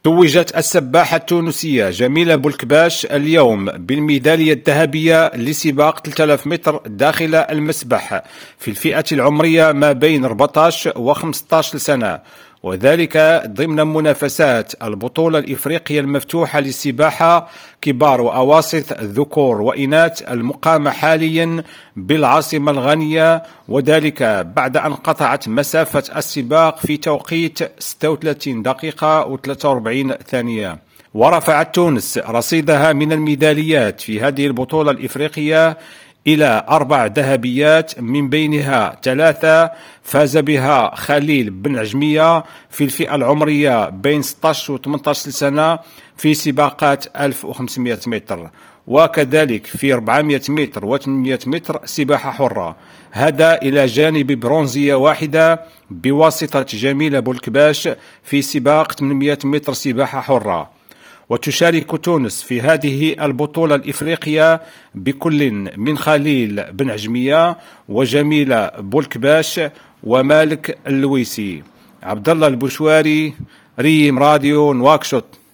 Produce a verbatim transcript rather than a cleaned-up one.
توجت السباحة التونسية جميلة بولكباش اليوم بالميدالية الذهبية لسباق ثلاثة آلاف متر داخل المسبح في الفئة العمرية ما بين أربعة عشر و خمسة عشر سنة، وذلك ضمن منافسات البطولة الإفريقية المفتوحة للسباحة كبار وأواسط ذكور وإناث المقامة حاليا بالعاصمة الغانية، وذلك بعد أن قطعت مسافة السباق في توقيت ستة وثلاثين دقيقة وثلاثة وأربعين ثانية. ورفعت تونس رصيدها من الميداليات في هذه البطولة الإفريقية إلى أربع ذهبيات، من بينها ثلاثة فاز بها خليل بن عجمية في الفئة العمرية بين ستة عشر و ثمانية عشر سنة في سباقات ألف وخمسمائة متر، وكذلك في أربعمائة متر و ثمانمائة متر سباحة حرة، هذا إلى جانب برونزية واحدة بواسطة جميلة بولكباش في سباق ثمانمائة متر سباحة حرة. وتشارك تونس في هذه البطولة الإفريقية بكل من خليل بن عجمية وجميلة بولكباش ومالك اللويسي. عبد الله البشواري، ريم راديو نواكشوط.